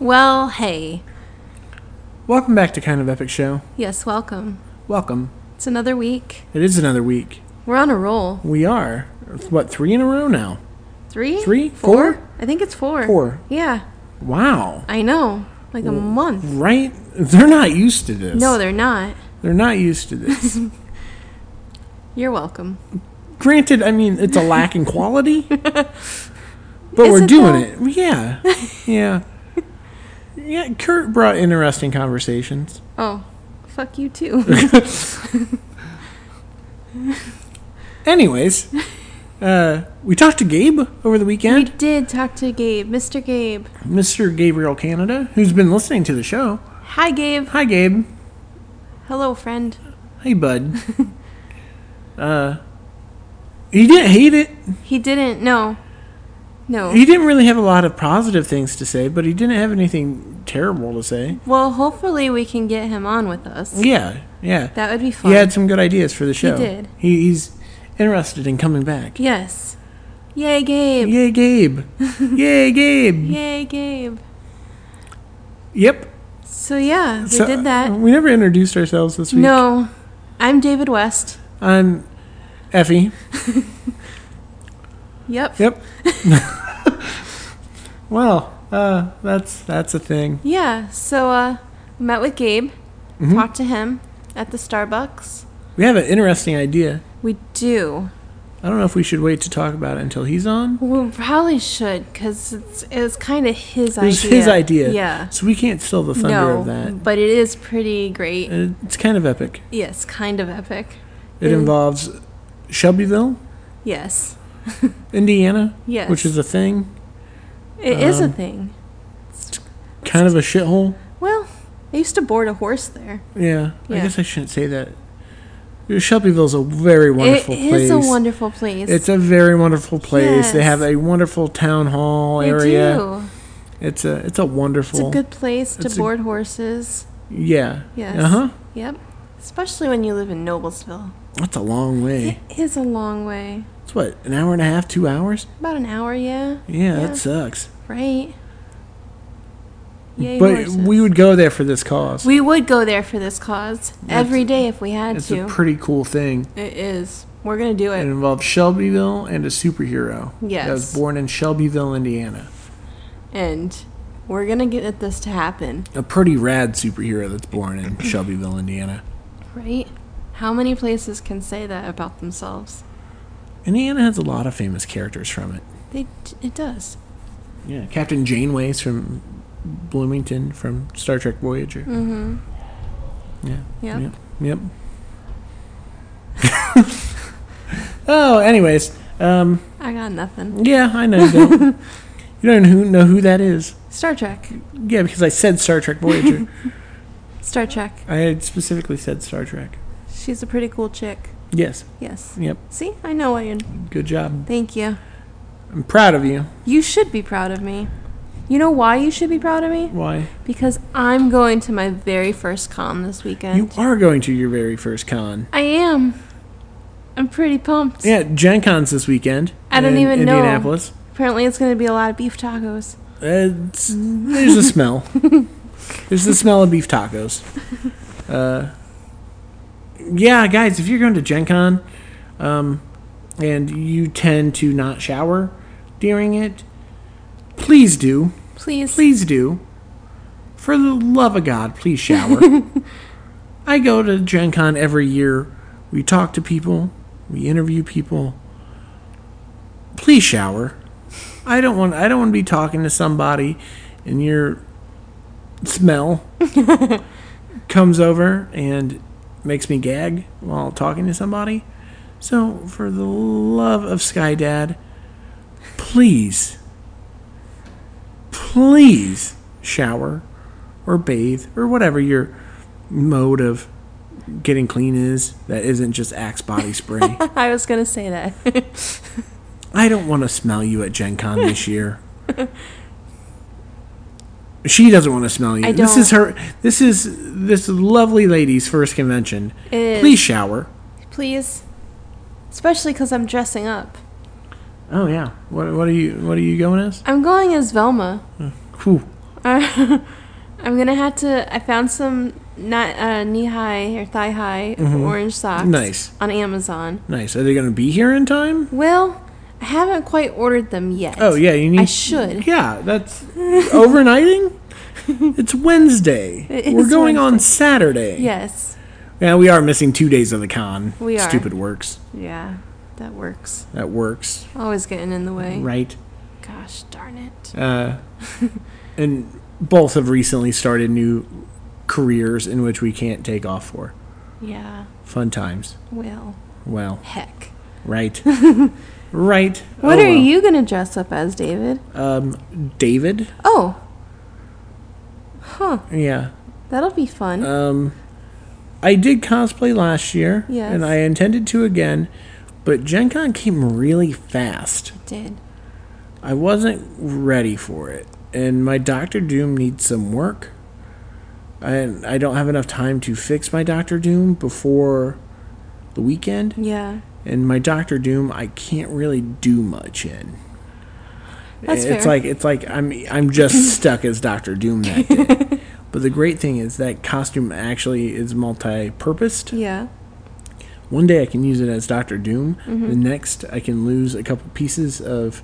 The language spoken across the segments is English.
Well, hey. Welcome back to Kind of Epic Show. Yes, welcome. Welcome. It's another week. It is another week. We're on a roll. We are. What, 3 in a row now? 3? 3? 4? 4? I think it's 4. 4. Yeah. Wow. I know. Like a month. Right? They're not used to this. No, they're not. They're not used to this. You're welcome. Granted, I mean, it's a lack in quality. But Is we're it doing though? it. Yeah. Yeah. Yeah, Kurt brought interesting conversations. Oh, fuck you too. Anyways, we talked to Gabe over the We weekend. did talk to Gabe, Mr. Gabe. Mr. Gabriel Canada, who's been listening to the show. Hi, Gabe. Hi, Gabe. Hello, friend. Hey, bud. He didn't hate it. He didn't. No. He didn't really have a lot of positive things to say, but he didn't have anything terrible to say. Well, hopefully we can get him on with us. Yeah. That would be fun. He had some good ideas for the show. did. He's interested in coming back. Yes. Yay, Gabe. Yay, Gabe. Yay, Gabe. Yay, Gabe. Yep. So, yeah, we So, did that. We never introduced ourselves this week. No. I'm David West. I'm Effie. Yep. Yep. Well, that's a thing. Yeah, so we met with Gabe, talked to him at the Starbucks. We have an interesting idea. We do. I don't know if we should wait to talk about it until he's on. We probably should, because it was kind of his idea. It was his idea. Yeah. So we can't steal the thunder No, of that. but it is pretty great. It's kind of epic. Yes, kind of epic. It involves Shelbyville, Yes. Indiana, Yes. which is a thing. It is a thing. Kind of a shithole. Well, I used to board a horse there. Yeah. I Yeah. guess I shouldn't say that. Shelbyville's a very wonderful place. It is a wonderful place. It's a very wonderful place. They Yes. have a wonderful town hall They area. do. It's a wonderful. It's a good place to it's a- board horses. Yeah. Yes. Uh-huh. Yep. Especially when you live in Noblesville. That's a long way. It is a long way. It's what, an hour and a half, 2 hours? About an hour, yeah. Yeah, that sucks. Right. Yay, But horses. we would go there for this cause. We would go there for this cause every day if we had It's to. a pretty cool thing. It is. We're going to do It it. involves Shelbyville and a superhero. Yes. That was born in Shelbyville, Indiana. And we're going to get this to happen. A pretty rad superhero that's born in Shelbyville, Indiana. Right? How many places can say that about themselves? Indiana has a lot of famous characters from it. It does. Yeah, Captain Janeway's from Bloomington from Star Trek Voyager. Mm-hmm. Yeah. Yep. Oh, anyways. I got nothing. Yeah, I know you don't. You don't know who that is. Star Trek. Yeah, because I said Star Trek Voyager. Star Trek. I had specifically said Star Trek. She's a pretty cool chick. Yes. Yes. Yep. See? I know what you're... Good job. Thank you. I'm proud of you. You should be proud of me. You know why you should be proud of me? Why? Because I'm going to my very first con this weekend. You are going to your very first con. I am. I'm pretty pumped. Yeah, Gen Con's this weekend. I don't in even know. Indianapolis. Apparently it's going to be a lot of beef tacos. There's a smell. There's the smell of beef tacos. Yeah, guys, if you're going to Gen Con, and you tend to not shower during it, please do. Please. Please do. For the love of God, please shower. I go to Gen Con every year. We talk to people. We interview people. Please shower. I don't want to be talking to somebody and your smell comes over and makes me gag while talking to somebody. So, for the love of Sky Dad, please shower or bathe or whatever your mode of getting clean is that isn't just Axe body spray. I was going to say that. I don't want to smell you at Gen Con this year. She doesn't want to smell you. I This is this lovely lady's first convention. It is. Please shower. Please. Especially because I'm dressing up. Oh yeah. What are you going as? I'm going as Velma. Whew. I'm gonna have to. I found some knee high or thigh high orange socks. Nice. On Amazon. Nice. Are they going to be here in time? Well, I haven't quite ordered them yet. Oh yeah, you need. I should. Yeah, that's overnighting. It's Wednesday. We're going on Saturday. Yes. Yeah, we are missing 2 days of the con. We are. Stupid works. Yeah, that works. That works. Always getting in the way. Right. Gosh darn it. And both have recently started new careers in which we can't take off for. Yeah. Fun times. Well. Heck. Right. Right. What are you going to dress up as, David? David. Oh. Huh. Yeah. That'll be fun. I did cosplay last year. Yes. And I intended to again, but Gen Con came really fast. It did. I wasn't ready for it. And my Doctor Doom needs some work. And I don't have enough time to fix my Doctor Doom before the weekend. Yeah. And my Doctor Doom, I can't really do much in. That's it's fair. like I'm just stuck as Doctor Doom that day. But the great thing is that costume actually is multi-purposed. Yeah. One day I can use it as Doctor Doom. Mm-hmm. The next I can lose a couple pieces of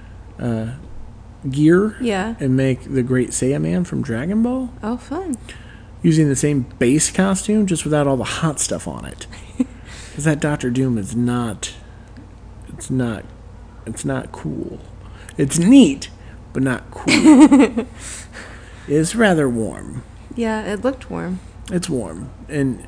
gear. Yeah. And make the Great Saiyaman from Dragon Ball. Oh, fun. Using the same base costume, just without all the hot stuff on it. Because that Doctor Doom is not... It's not cool. It's neat, but not cool. It's rather warm. Yeah, it looked warm. It's warm. And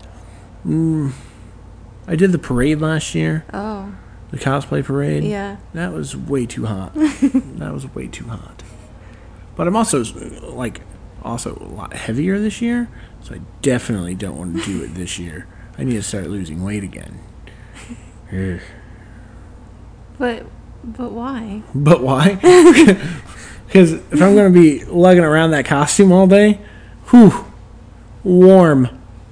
I did the parade last year. Oh. The cosplay parade. Yeah. That was way too hot. That was way too hot. But I'm also a lot heavier this year, so I definitely don't want to do it this year. I need to start losing weight again. But why? But why? Because if I'm going to be lugging around that costume all day, warm.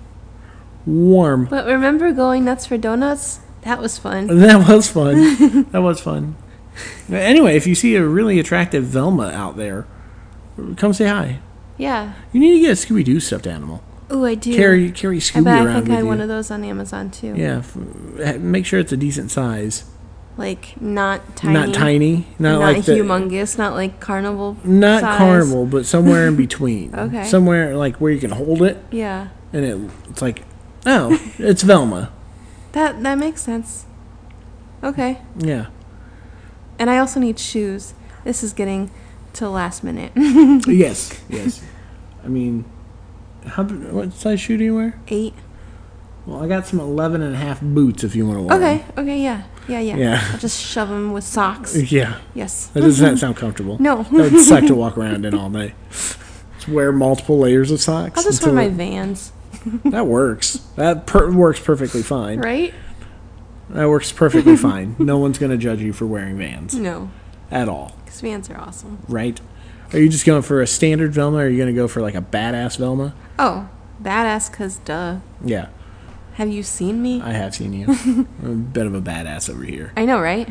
But remember going nuts for donuts? That was fun. That was fun. That was fun. Anyway, if you see a really attractive Velma out there, come say hi. Yeah. You need to get a Scooby-Doo stuffed animal. Ooh, I do. Carry Scooby I around think with I had you. one of those on Amazon too. Yeah, make sure it's a decent size. Like not tiny. Not tiny. Not like humongous. Not like carnival. Not size. carnival, but somewhere in between. Okay. Somewhere like where you can hold it. Yeah. And it's like, oh, it's Velma. That makes sense. Okay. Yeah. And I also need shoes. This is getting to last minute. Yes. I mean, what size shoe do you wear? 8. Well, I got some 11.5 boots if you want to wear them. Okay, yeah. I'll just shove them with socks. Yeah. Yes. That doesn't sound comfortable. No. That would suck to walk around in all day. Just wear multiple layers of socks. I'll just wear my Vans. That works. That works perfectly fine. Right? That works perfectly fine. No one's going to judge you for wearing Vans. No. At all. Because Vans are awesome. Right? Are you just going for a standard Velma, or are you going to go for like a badass Velma? Oh, badass, because duh. Yeah. Have you seen me? I have seen you. I'm a bit of a badass over here. I know, right?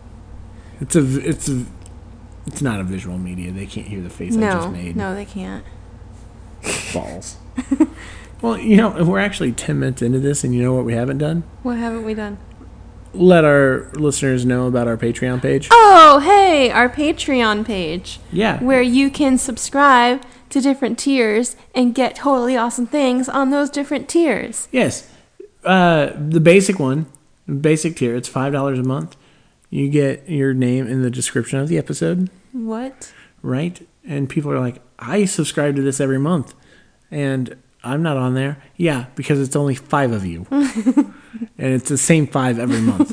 It's not a visual media. They can't hear the face I just made. No, they can't. Balls. Well, we're actually 10 minutes into this, and you know what we haven't done? What haven't we done? Let our listeners know about our Patreon page. Oh, hey, our Patreon page. Yeah. Where you can subscribe to different tiers and get totally awesome things on those different tiers. Yes. The basic one, basic tier, it's $5 a month. You get your name in the description of the episode. What? Right? And people are like, I subscribe to this every month. And I'm not on there. Yeah, because it's only 5 of you. And it's the same 5 every month.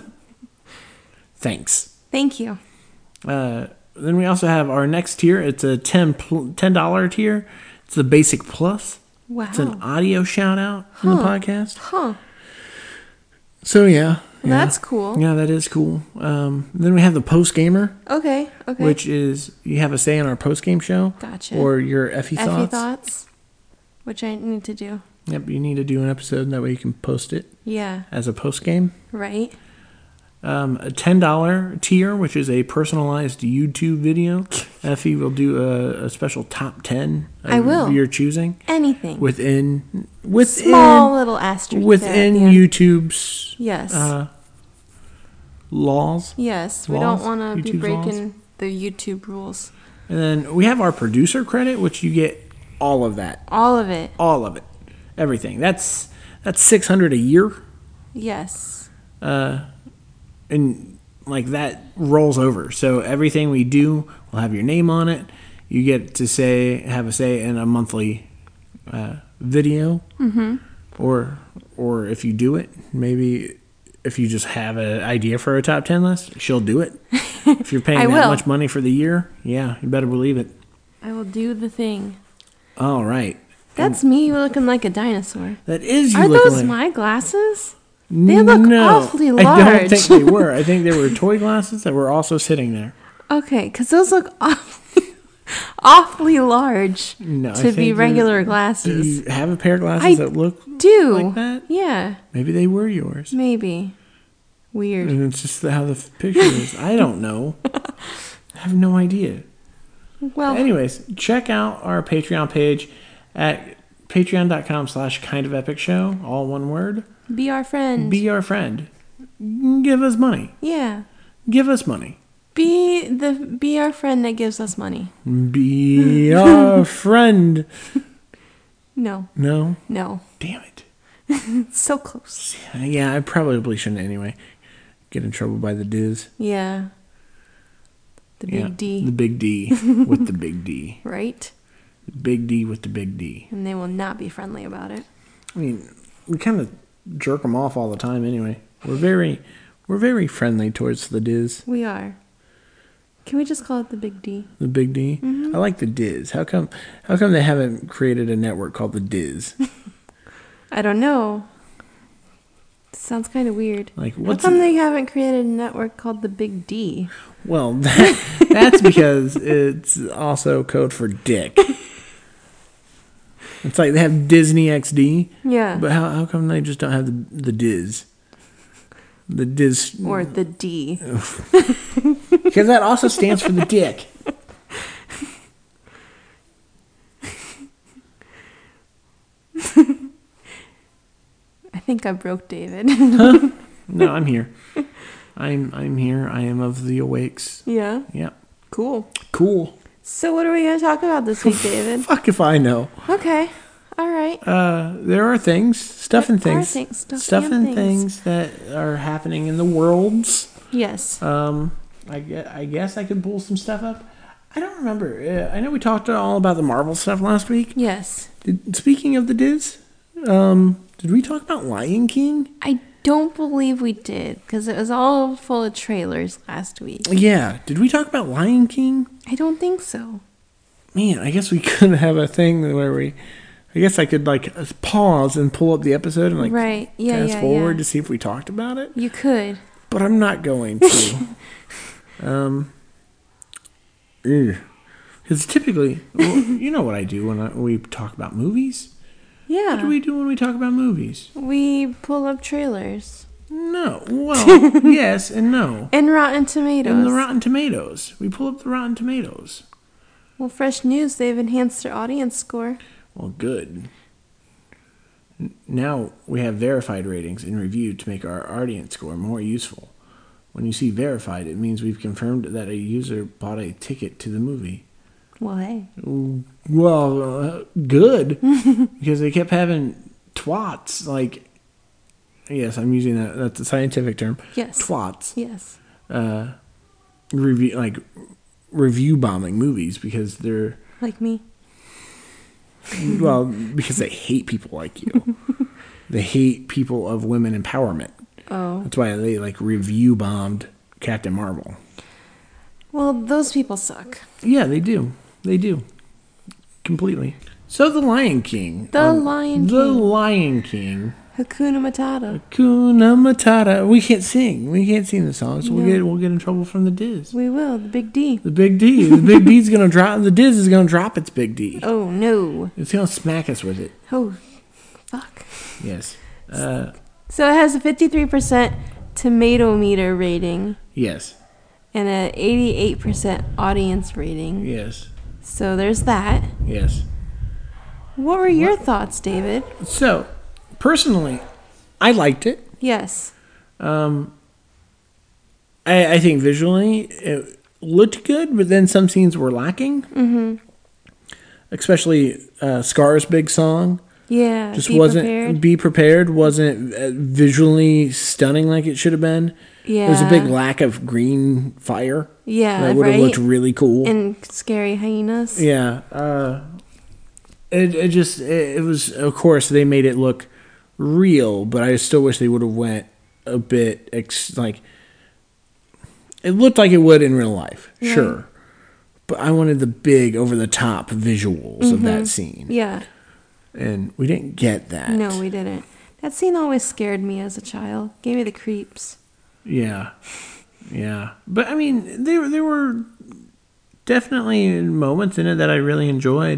Thanks. Thank you. Then we also have our next tier. It's a $10 tier. It's the Basic Plus. Wow. It's an audio shout out in the podcast. Huh. So yeah. That's cool. Yeah, that is cool. Then we have the Post Gamer. Okay. Which is, you have a say in our post game show. Gotcha. Or your Effie Thoughts. Which I need to do. Yep, you need to do an episode, that way you can post it. Yeah. As a post game. Right. A $10 tier, which is a personalized YouTube video. Effie will do a special top 10 I will. of your choosing. Anything. Within Small little asterisk. within there at the end. YouTube's Yes. laws. Yes. We Laws? don't want to be YouTube's breaking the YouTube rules. And then we have our producer credit, which you get all of that. All of it. All of it. Everything. That's $600 a year. Yes. And like that rolls over. So everything we do will have your name on it. You get to have a say in a monthly video. Mm-hmm. Or if you do it, maybe if you just have an idea for a top 10 list, she'll do it. If you're paying that much money for the year, yeah, you better believe it. I will do the thing. All right. That's me looking like a dinosaur. That is you Are looking those like... my glasses? They look awfully large. I don't think they were. I think they were toy glasses that were also sitting there. Okay, because those look awfully large to be regular glasses. Do you have a pair of glasses that look like that? Yeah. Maybe they were yours. Maybe. Weird. And it's just how the picture is. I don't know. I have no idea. Well, anyways, check out our Patreon page at patreon.com/kindofelpicshow, all one word. Be our friend. Be our friend. Give us money. Yeah. Give us money. Be our friend that gives us money. Be our friend. No. No? No. Damn it. So close. Yeah, I probably shouldn't anyway. Get in trouble by the Diz. Yeah. The big D. The big D with the big D. Right? The big D with the big D. And they will not be friendly about it. I mean, we kind of jerk them off all the time anyway. We're very friendly towards the Diz. We are. Can we just call it the Big D? The Big D? Mm-hmm. I like the Diz. How come they haven't created a network called the Diz? I don't know. Sounds kind of weird. Like, how come they haven't created a network called the Big D? Well, that's because it's also code for dick. It's like they have Disney XD. Yeah. But how come they just don't have the Diz? The Diz. Or the D. Because that also stands for the dick. I think I broke David. Huh? No, I'm here. I'm here. I am of the awakes. Yeah? Yeah. Cool. So what are we going to talk about this week, David? Fuck if I know. Okay. All right. There are stuff and things that are happening in the worlds. Yes. I guess I could pull some stuff up. I don't remember. I know we talked all about the Marvel stuff last week. Yes. Speaking of the Diz, did we talk about Lion King? I don't believe we did, because it was all full of trailers last week. Yeah. Did we talk about Lion King? I don't think so. Man, I guess we could have a thing where I guess I could pause and pull up the episode and fast forward to see if we talked about it. You could. But I'm not going to. Because typically, you know what I do when we talk about movies? Yeah. What do we do when we talk about movies? We pull up trailers. No. Well, yes and no. And Rotten Tomatoes. And the Rotten Tomatoes. We pull up the Rotten Tomatoes. Well, fresh news, they've enhanced their audience score. Well, good. Now we have verified ratings and reviewed to make our audience score more useful. When you see verified, it means we've confirmed that a user bought a ticket to the movie. Well, hey. Well, good. Because they kept having twats, yes, I'm using that. That's a scientific term. Yes. Twats. Yes. Review bombing movies because they're... Like me. Well, because they hate people like you. They hate people of women empowerment. Oh. That's why they review bombed Captain Marvel. Well, those people suck. Yeah, they do. They do. Completely. So The Lion King. The Lion King. Hakuna Matata. Hakuna Matata. We can't sing. We can't sing the song, so we'll get in trouble from the Diz. We will. The Big D. The Big D. The Big D's gonna drop. The Diz is gonna drop its Big D. Oh no. It's gonna smack us with it. Oh, fuck. Yes. So it has a 53% tomato meter rating. Yes. and an 88% audience rating. Yes. So there's that. Yes. What were your thoughts, David? So, personally, I liked it. Yes. I think visually it looked good, but then some scenes were lacking. Mm-hmm. Especially Scar's big song. Yeah. Just wasn't Be Prepared wasn't visually stunning like it should have been. Yeah. There's a big lack of green fire. Yeah, that would have looked really cool. And scary hyenas. Yeah. It was, of course, they made it look real, but I still wish they would have went a bit like it looked like it would in real life. Right. Sure. But I wanted the big over the top visuals of that scene. Yeah. And we didn't get that. No, we didn't. That scene always scared me as a child. Gave me the creeps. Yeah. Yeah. But I mean, there were definitely moments in it that I really enjoyed.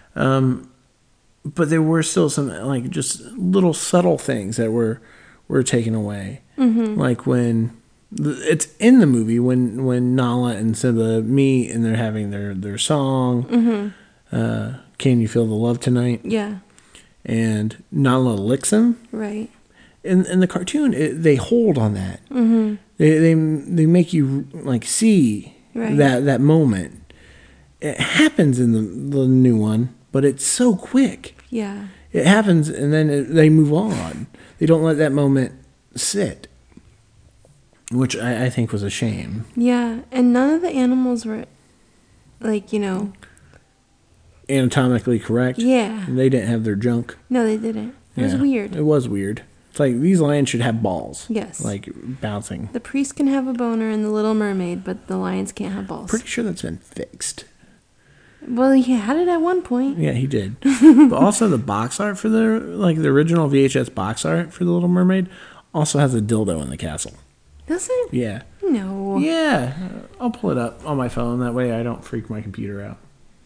But there were still some like just little subtle things that were taken away. Mm-hmm. Like when it's in the movie when Nala and Simba meet and they're having their song. Mm-hmm. Can You Feel the Love Tonight? Yeah. And Nala licks him. Right. In the cartoon, they hold on that. Mm-hmm. They make you like see that moment. It happens in the new one, but it's so quick. Yeah. It happens and then they move on. They don't let that moment sit, which I think was a shame. Yeah, and none of the animals were like, anatomically correct. Yeah. And they didn't have their junk. No, they didn't. It was weird. It was weird. It's like these lions should have balls. Yes. Like bouncing. The priest can have a boner in The Little Mermaid, but the lions can't have balls. Pretty sure that's been fixed. Well, he had it at one point. Yeah, he did. But also the box art for the original VHS box art for The Little Mermaid also has a dildo in the castle. Does it? Yeah. No. Yeah. I'll pull it up on my phone. That way I don't freak my computer out.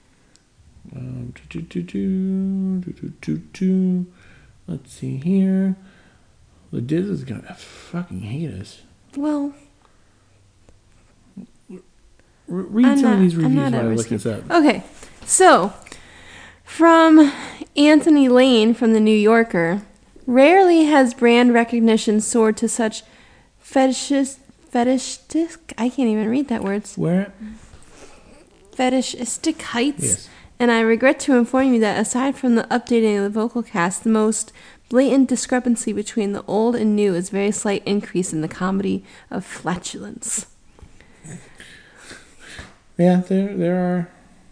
Let's see here. The Diz is going to fucking hate us. Well, read some of these reviews while I look this up. Okay. So, from Anthony Lane from The New Yorker, rarely has brand recognition soared to such fetishistic, I can't even read that word. Where? Fetishistic heights. Yes. And I regret to inform you that aside from the updating of the vocal cast, the most blatant discrepancy between the old and new is a very slight increase in the comedy of flatulence. Yeah, there are.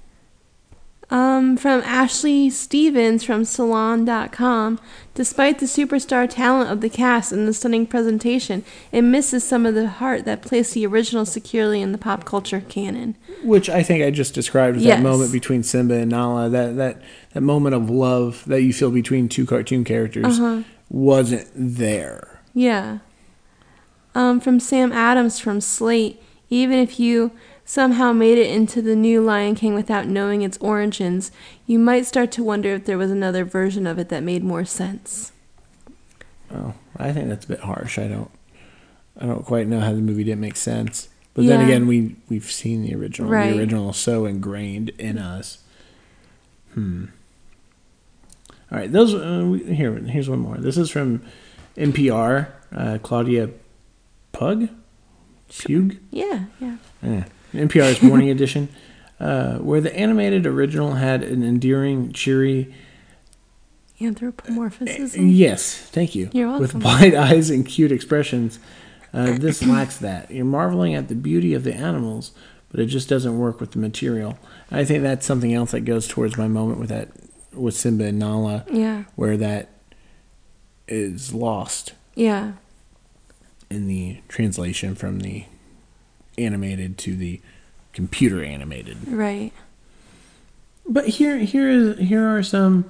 From Ashley Stevens from Salon.com, despite the superstar talent of the cast and the stunning presentation, it misses some of the heart that placed the original securely in the pop culture canon. Which I think I just described as that moment between Simba and Nala, that moment of love that you feel between two cartoon characters wasn't there. Yeah. From Sam Adams from Slate, even if you somehow made it into the new Lion King without knowing its origins, you might start to wonder if there was another version of it that made more sense. Oh, I think that's a bit harsh. I don't quite know how the movie didn't make sense. But then again, we've seen the original. Right. The original is so ingrained in us. All right, those here's one more. This is from NPR. Claudia Pug. Pug. Yeah. NPR's Morning Edition, where the animated original had an endearing, cheery anthropomorphism. Yes, thank you. You're welcome. With wide eyes and cute expressions. This lacks that. You're marveling at the beauty of the animals, but it just doesn't work with the material. I think that's something else that goes towards my moment with Simba and Nala. Yeah. Where that is lost. Yeah. In the translation from the animated to the computer animated. Right. But here are some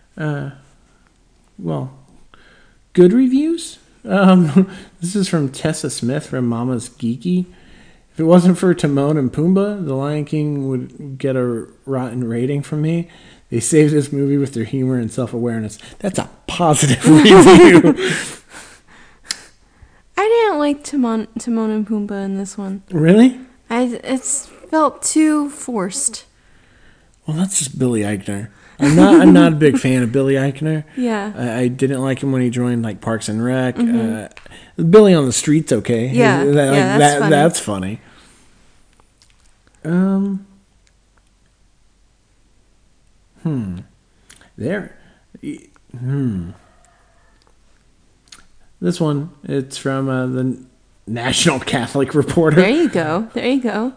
good reviews. This is from Tessa Smith from Mama's Geeky. If it wasn't for Timon and Pumbaa, The Lion King would get a rotten rating from me. They saved this movie with their humor and self-awareness. That's a positive review. I didn't like Timon and Pumbaa in this one. Really? It's felt too forced. Well, that's just Billy Eichner. I'm not a big fan of Billy Eichner. Yeah. I didn't like him when he joined like Parks and Rec. Billy on the Street's okay. Yeah, That's funny. This one, it's from the National Catholic Reporter. There you go.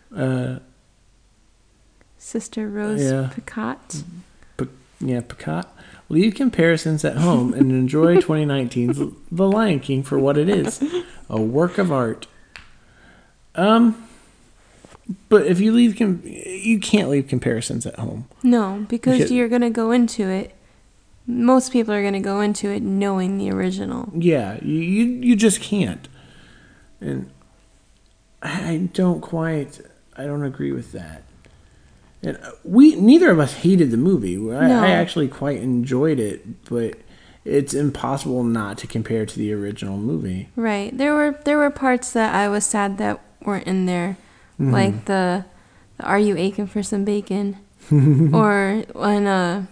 Sister Rose Picot. Picot. Leave comparisons at home and enjoy 2019's The Lion King for what it is, a work of art. But if you you can't leave comparisons at home. No, because you're going to go into it. Most people are going to go into it knowing the original. Yeah, you just can't. And I don't agree with that. And neither of us hated the movie. I actually quite enjoyed it, but it's impossible not to compare to the original movie. Right. There were parts that I was sad that weren't in there, like the "Are you aching for some bacon?" or when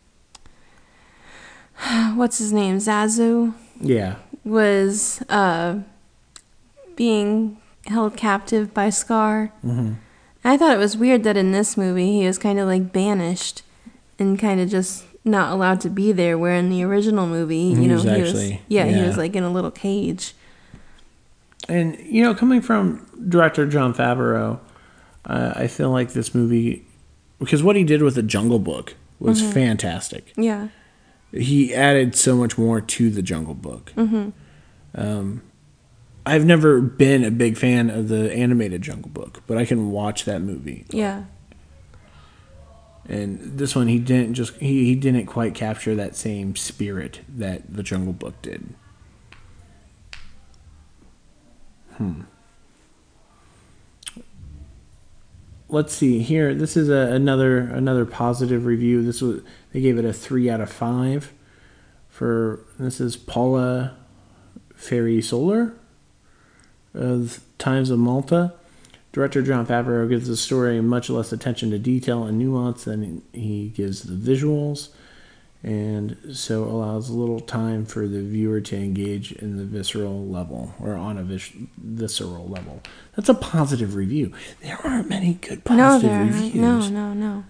what's his name, Zazu? Yeah. Was being held captive by Scar. Mm-hmm. I thought it was weird that in this movie he was kind of like banished and kind of just not allowed to be there, where in the original movie, he was like in a little cage. And, coming from director Jon Favreau, I feel like this movie, because what he did with The Jungle Book was fantastic. Yeah. He added so much more to The Jungle Book. I've never been a big fan of the animated Jungle Book, but I can watch that movie. Yeah. And this one, he didn't quite capture that same spirit that the Jungle Book did. Let's see here. This is another positive review. They gave it a 3 out of 5. This is Paula Ferry Solar of Times of Malta. Director Jon Favreau gives the story much less attention to detail and nuance than he gives the visuals, and so allows little time for the viewer to engage in the visceral level, or on a visceral level. That's a positive review. There aren't many good positive reviews. No.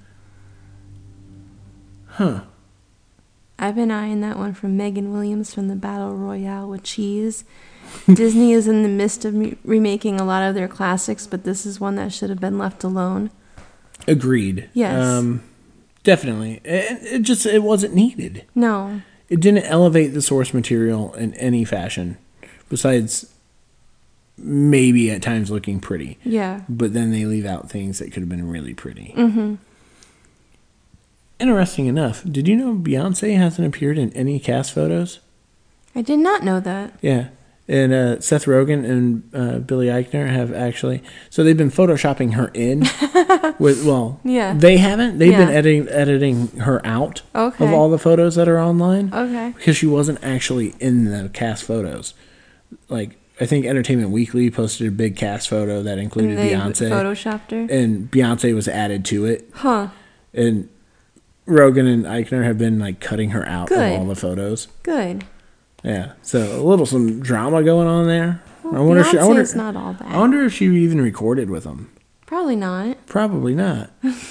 Huh. I've been eyeing that one from Megan Williams from the Battle Royale with Cheese. Disney is in the midst of remaking a lot of their classics, but this is one that should have been left alone. Agreed. Yes. Definitely. It wasn't needed. No. It didn't elevate the source material in any fashion, besides maybe at times looking pretty. Yeah. But then they leave out things that could have been really pretty. Mm-hmm. Interesting enough, did you know Beyonce hasn't appeared in any cast photos? I did not know that. Yeah. And Seth Rogen and Billy Eichner have actually... So they've been photoshopping her in. Yeah. They haven't. They've been editing her out of all the photos that are online. Okay. Because she wasn't actually in the cast photos. Like, I think Entertainment Weekly posted a big cast photo that included Beyonce. Photoshopped her? And Beyonce was added to it. Huh. And Rogen and Eichner have been, like, cutting her out of all the photos. Good. Yeah, so some drama going on there. Well, I wonder it's not all bad. I wonder if she even recorded with them. Probably not. Probably not.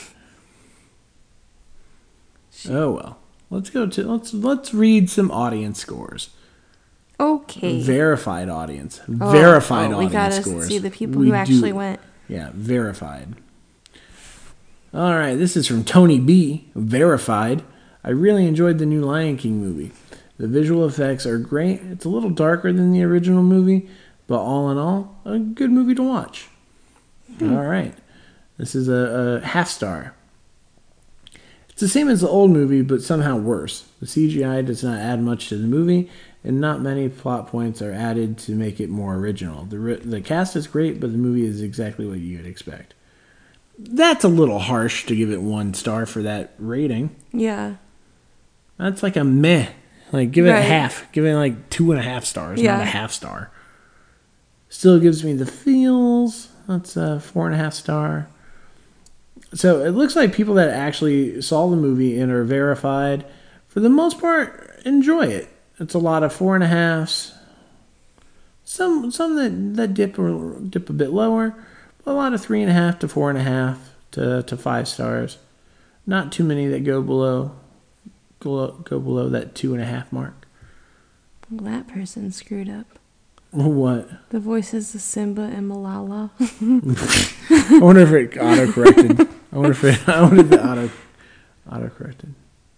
Oh well. Let's read some audience scores. Okay. Verified audience. Verified audience we gotta scores. See the people who actually went. Yeah, verified. All right, this is from Tony B. Verified. I really enjoyed the new Lion King movie. The visual effects are great. It's a little darker than the original movie, but all in all, a good movie to watch. All right. This is a half star. It's the same as the old movie, but somehow worse. The CGI does not add much to the movie, and not many plot points are added to make it more original. The cast is great, but the movie is exactly what you would expect. That's a little harsh to give it 1 star for that rating. Yeah. That's like a meh. Like, give it half. Give it like 2.5 stars, not a half star. Still gives me the feels. That's a 4.5 star. So it looks like people that actually saw the movie and are verified, for the most part, enjoy it. It's a lot of 4.5s. Some that dip a bit lower, but a lot of 3.5 to 4.5 to 5 stars. Not too many that go below that 2.5 mark. Well, that person screwed up. What? The voices of Simba and Malala. I wonder if it auto-corrected. I wonder if it auto-corrected.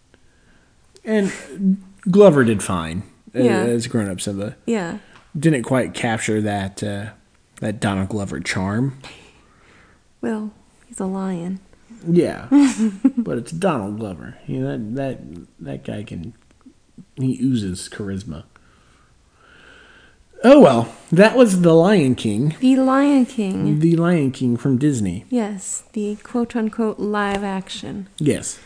And Glover did fine as grown-up Simba. Yeah. Didn't quite capture that Donald Glover charm. Well, he's a lion. Yeah, but it's Donald Glover. You know that guy he oozes charisma. Oh well, that was The Lion King. The Lion King. The Lion King from Disney. Yes, the quote-unquote live action. Yes.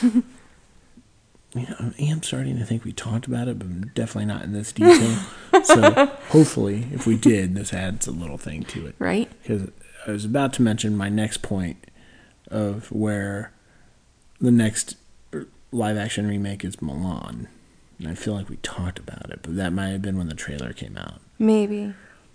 I am starting to think we talked about it, but definitely not in this detail. So hopefully, if we did, this adds a little thing to it. Right. Because I was about to mention my next point of where the next live-action remake is Mulan. And I feel like we talked about it, but that might have been when the trailer came out. Maybe.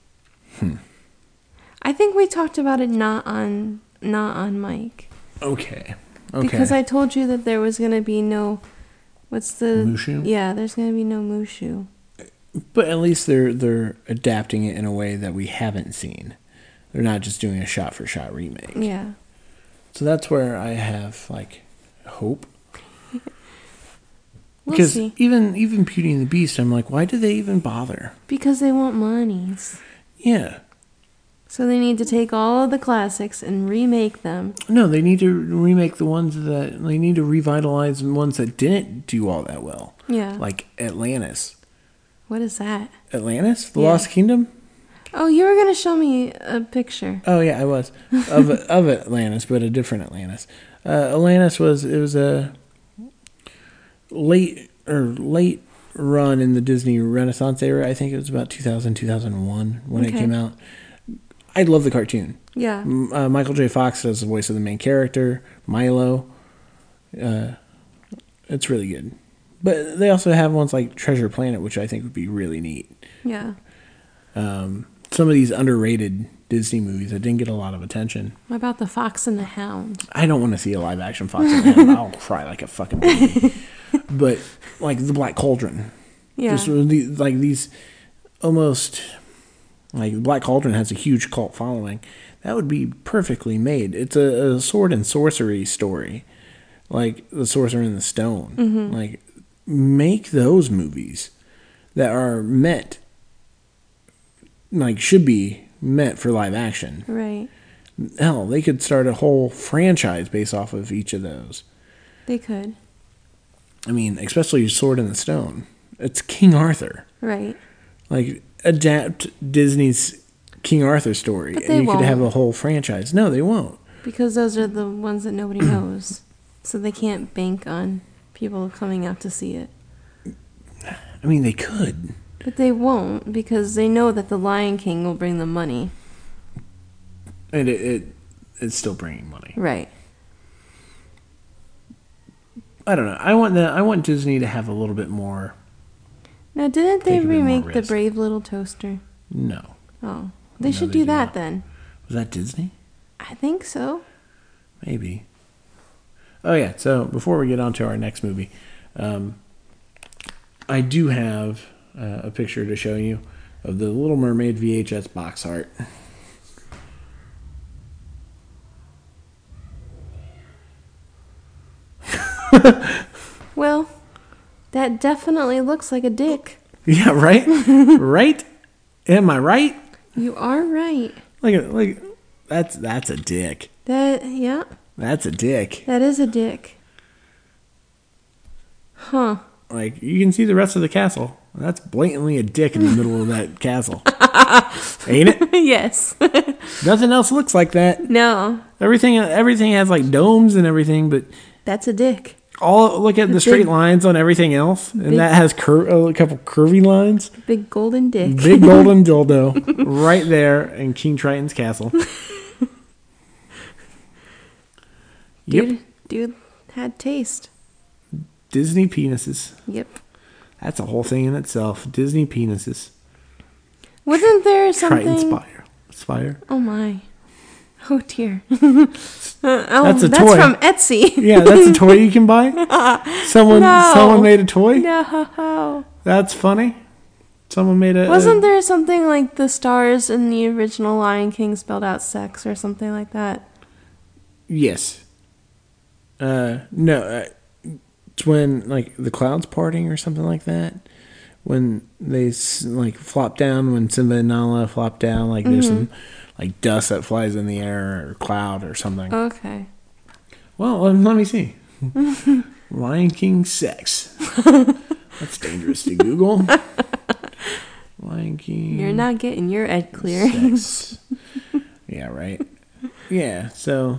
I think we talked about it not on mic. Okay. Because I told you that there was going to be no... What's the... Mushu? Yeah, there's going to be no Mushu. But at least they're adapting it in a way that we haven't seen. They're not just doing a shot-for-shot remake. Yeah. So that's where I have, hope. We'll Because see. even Beauty and the Beast, I'm like, why do they even bother? Because they want monies. Yeah. So they need to take all of the classics and remake them. No, they need to remake the ones they need to revitalize the ones that didn't do all that well. Yeah. Like Atlantis. What is that? Atlantis? The Lost Kingdom? Oh, you were going to show me a picture. Oh, yeah, I was. Of Atlantis, but a different Atlantis. Atlantis was a late run in the Disney Renaissance era. I think it was about 2000, 2001 when it came out. I love the cartoon. Yeah. Michael J. Fox does the voice of the main character, Milo. It's really good. But they also have ones like Treasure Planet, which I think would be really neat. Yeah. Some of these underrated Disney movies that didn't get a lot of attention. What about The Fox and the Hound? I don't want to see a live-action Fox and the Hound. I'll cry like a fucking baby. But, The Black Cauldron. Yeah. Just these almost... Black Cauldron has a huge cult following. That would be perfectly made. It's a sword and sorcery story. Like The Sorcerer and the Stone. Mm-hmm. Make those movies that are meant... should be meant for live action. Right. Hell, they could start a whole franchise based off of each of those. They could. I mean, especially Sword in the Stone. It's King Arthur. Right. Adapt Disney's King Arthur story, But and you could have a whole franchise. No, they won't. Because those are the ones that nobody knows. So they can't bank on people coming out to see it. I mean, they could. But they won't, because they know that The Lion King will bring them money. And it's still bringing money. Right. I don't know. I want Disney to have a little bit more. Now, didn't they Take a bit more remake The risk. Brave Little Toaster? No. Oh. They No, should they do do that not. then. Was that Disney? I think so. Maybe. Oh, yeah. So before we get on to our next movie, I do have a picture to show you of the Little Mermaid VHS box art. Well, that definitely looks like a dick. Yeah, right? Right? Am I right? You are right. That's a dick. Yeah, That's a dick. that is a dick. Huh. You can see the rest of the castle. That's blatantly a dick in the middle of that castle. Ain't it? Yes. Nothing else looks like that. No, Everything has domes and everything, but that's a dick. look at the straight lines on everything else, and big- that has a couple curvy lines. Big golden dick. Big golden dildo right there in King Triton's castle. Dude had taste. Disney penises. Yep. That's a whole thing in itself. Disney penises. Wasn't there something? Triton Spire. Oh my. Oh dear. That's a that's toy. from Etsy. Yeah, that's a toy you can buy. Someone made a toy. No. That's funny. Someone made a. Wasn't there something like the stars in the original Lion King spelled out sex or something like that? Yes. No. It's when like the clouds parting or something like that. When they like flop down, when Simba and Nala flop down, like there's some like dust that flies in the air or cloud or something. Okay. Well, let me see. Lion King sex. That's dangerous to Google. Lion King. You're not getting your Ed clear. Sex. Yeah, right. Yeah, so.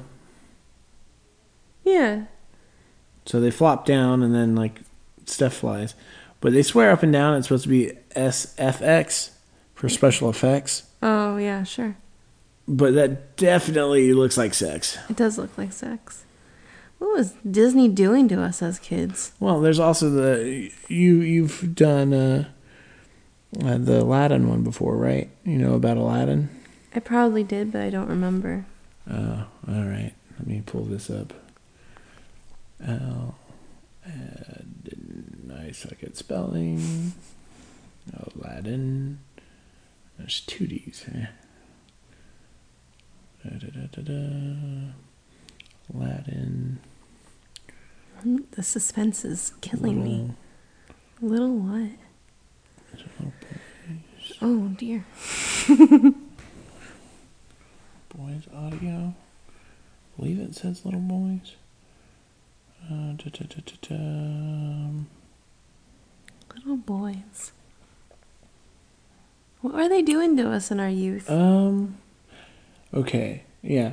Yeah. So they flop down and then like stuff flies. But they swear up and down it's supposed to be SFX for special effects. Oh, yeah, sure. But that definitely looks like sex. It does look like sex. What was Disney doing to us as kids? Well, there's also the you've done the Aladdin one before, right? You know about Aladdin? I probably did, but I don't remember. Oh, all right. Let me pull this up. I suck at spelling. Aladdin. There's two D's. Aladdin. The suspense is killing me. Little what? Oh, dear. Boys audio. I believe it says little boys. Little boys. What were they doing to us in our youth? Okay. Yeah.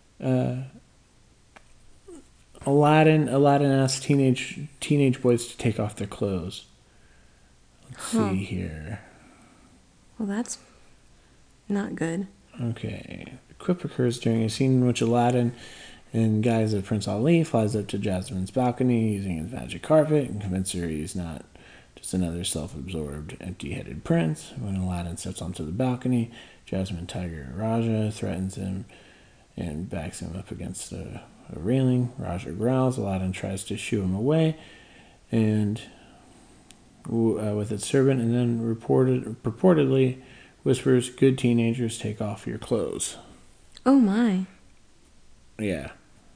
Aladdin asks teenage boys to take off their clothes. Let's see here. Well, that's not good. Okay. The quip occurs during a scene in which Aladdin, in guise of Prince Ali, flies up to Jasmine's balcony using his magic carpet and convinces her he's not just another self-absorbed, empty-headed prince. When Aladdin steps onto the balcony, Jasmine, Tiger, and Raja threatens him and backs him up against a railing. Raja growls. Aladdin tries to shoo him away, and with its servant, and then purportedly whispers, "Good teenagers, take off your clothes." Oh my. Yeah.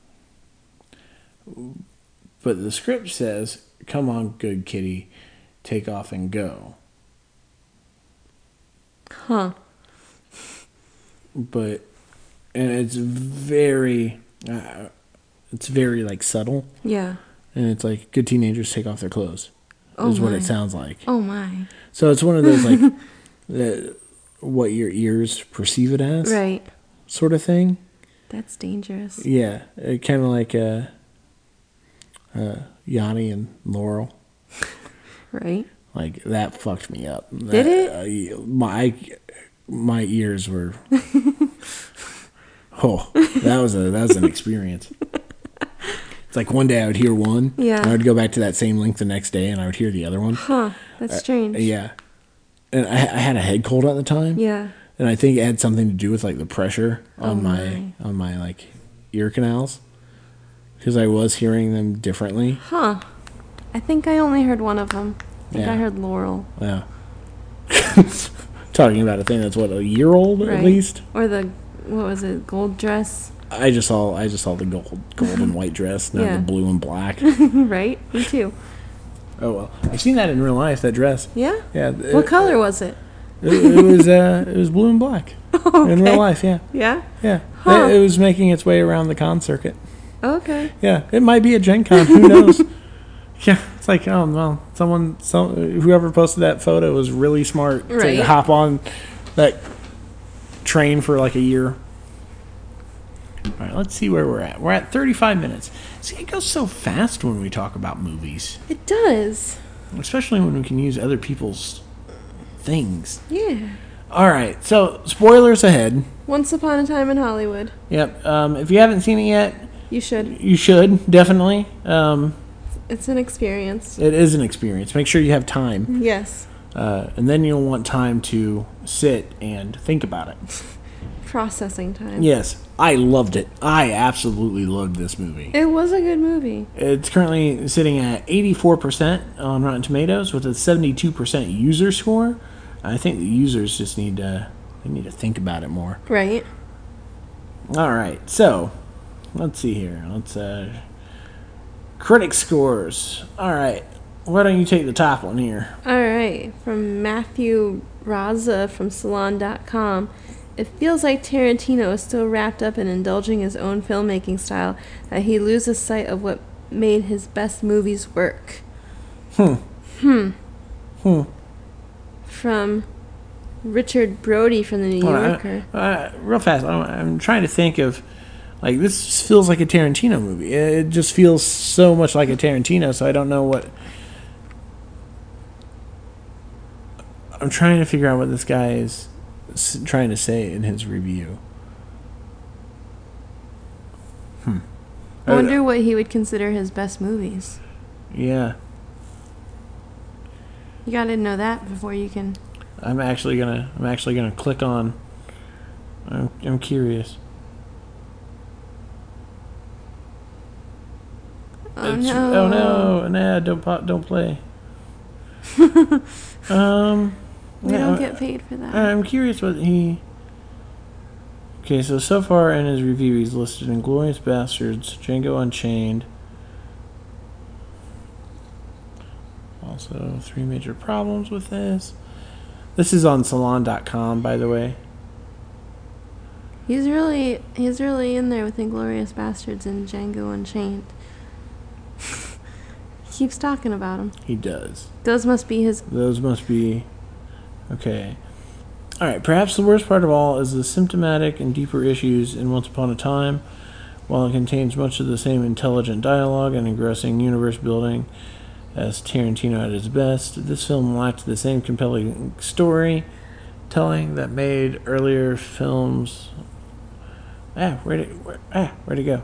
But the script says, "Come on, good kitty, take off and go." Huh. But, and it's very like subtle. Yeah. And it's like, good teenagers take off their clothes. Oh is my. what it sounds like. Oh my. So it's one of those like, what your ears perceive it as. Right. Sort of thing. That's dangerous. Yeah. Kind of like Yanni and Laurel. Right. Like, that fucked me up. Did it? My ears were... Oh, that was an experience. It's like one day I would hear one, yeah, and I would go back to that same link the next day, and I would hear the other one. Huh, that's strange. Yeah. And I had a head cold at the time. Yeah. And I think it had something to do with, like, the pressure on my like, ear canals. Because I was hearing them differently. Huh. I think I only heard one of them. I think I heard Laurel. Yeah. Talking about a thing that's, what, a year old at least? Or the, what was it, gold dress? I just saw the gold and white dress, not the blue and black. Right? Me too. Oh, well. I've seen that in real life, that dress. Yeah? Yeah. What color was it? It was blue and black. Okay. In real life, yeah. Yeah? Yeah. Huh. It was making its way around the con circuit. Okay. Yeah. It might be a Gen Con. Who knows? Yeah. It's like, oh, well, whoever posted that photo was really smart to hop on that train for like a year. All right, let's see where we're at. We're at 35 minutes. See, it goes so fast when we talk about movies. It does. Especially when we can use other people's things. Yeah. All right, so spoilers ahead. Once Upon a Time in Hollywood. Yep. If you haven't seen it yet, You should. You should, definitely. It's an experience. It is an experience. Make sure you have time. Yes. And then you'll want time to sit and think about it. Processing time. Yes, I loved it. I absolutely loved this movie. It was a good movie. It's currently sitting at 84% on Rotten Tomatoes with a 72% user score. I think the users just need to think about it more. Right. All right, so let's see here. Let's critic scores. All right, why don't you take the top one here? All right. From Matthew Raza from Salon.com. It feels like Tarantino is so wrapped up in indulging his own filmmaking style that he loses sight of what made his best movies work. From Richard Brody from the New Yorker. Real fast, I'm trying to think of, like, this feels like a Tarantino movie. It just feels so much like a Tarantino, so I don't know what... I'm trying to figure out what this guy is trying to say in his review. I wonder what he would consider his best movies. Yeah. You gotta know that before you can... I'm actually gonna click on... I'm curious. Oh no! Oh no! Nah, don't play. We don't get paid for that. I'm curious what he... Okay, so far in his review, he's listed Inglourious Bastards, Django Unchained. Also, 3 major problems with this. This is on Salon.com, by the way. He's really in there with Inglourious Bastards and Django Unchained. He keeps talking about them. He does. Those must be... Okay. Alright, perhaps the worst part of all is the symptomatic and deeper issues in Once Upon a Time. While it contains much of the same intelligent dialogue and engrossing universe building as Tarantino at his best, this film lacked the same compelling story telling that made earlier films... where'd it go?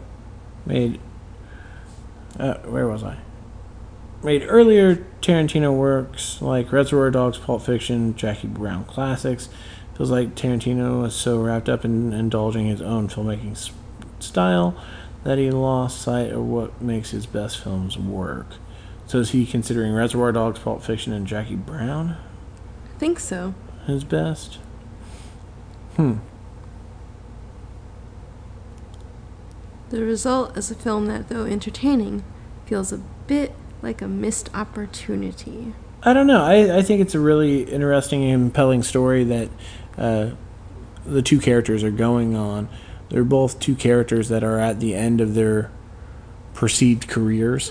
Where was I? Made earlier Tarantino works like Reservoir Dogs, Pulp Fiction, Jackie Brown classics. Feels like Tarantino was so wrapped up in indulging his own filmmaking style that he lost sight of what makes his best films work. So is he considering Reservoir Dogs, Pulp Fiction, and Jackie Brown I think so. his best? The result is a film that, though entertaining, feels a bit like a missed opportunity. I don't know. I think it's a really interesting and compelling story that the two characters are going on. They're both two characters that are at the end of their perceived careers.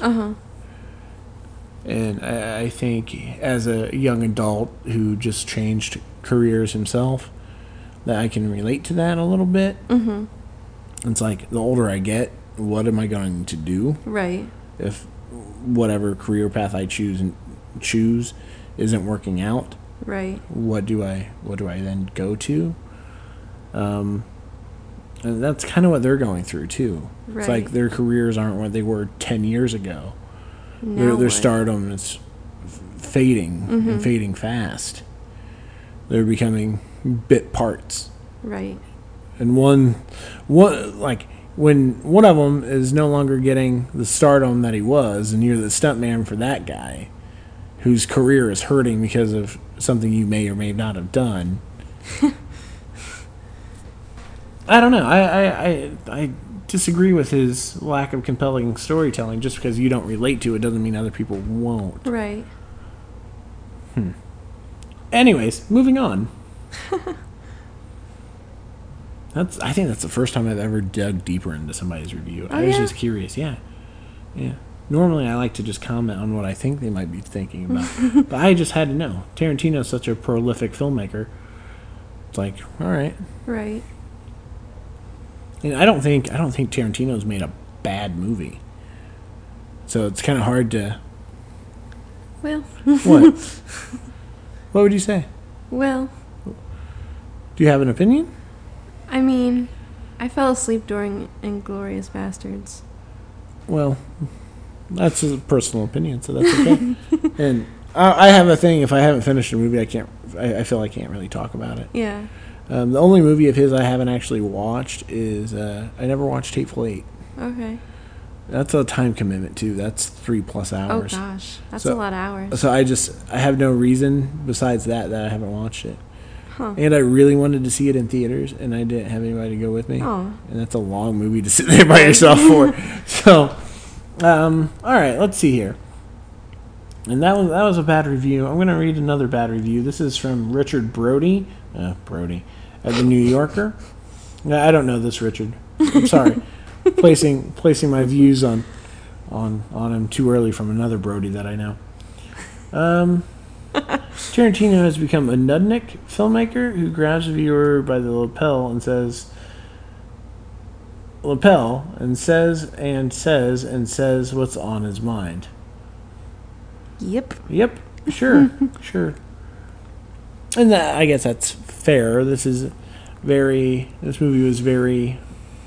And I think as a young adult who just changed careers himself, that I can relate to that a little bit. It's like, the older I get, what am I going to do? Right. If whatever career path I choose isn't working out, Right. what do I then go to? And that's kind of what they're going through too. Right. It's like their careers aren't what they were 10 years ago. Now Their what? stardom is fading and fading fast. They're becoming bit parts. Right. And one like when one of them is no longer getting the stardom that he was, and you're the stuntman for that guy, whose career is hurting because of something you may or may not have done. I don't know. I disagree with his lack of compelling storytelling. Just because you don't relate to it doesn't mean other people won't. Right. Anyways, moving on. I think that's the first time I've ever dug deeper into somebody's review. Oh, I was yeah? just curious. Yeah. Normally I like to just comment on what I think they might be thinking about. But I just had to know. Tarantino's such a prolific filmmaker. It's like, all right. Right. And I don't think Tarantino's made a bad movie. So it's kind of hard to... Well. What? What would you say? Well. Do you have an opinion? I mean, I fell asleep during Inglourious Bastards. Well, that's a personal opinion, so that's okay. And I have a thing: if I haven't finished a movie, I feel I can't really talk about it. Yeah. The only movie of his I haven't actually watched is I never watched Hateful Eight. Okay. That's a time commitment too. That's 3+ hours. Oh gosh, that's a lot of hours. So I have no reason besides that I haven't watched it. Huh. And I really wanted to see it in theaters, and I didn't have anybody to go with me. Oh. And that's a long movie to sit there by yourself for. So, all right, let's see here. And that was a bad review. I'm going to read another bad review. This is from Richard Brody at the New Yorker. I don't know this Richard. I'm sorry. placing my views on him too early from another Brody that I know. Tarantino has become a nudnik filmmaker who grabs a viewer by the lapel and says what's on his mind. Yep. Sure. And I guess that's fair. This movie was very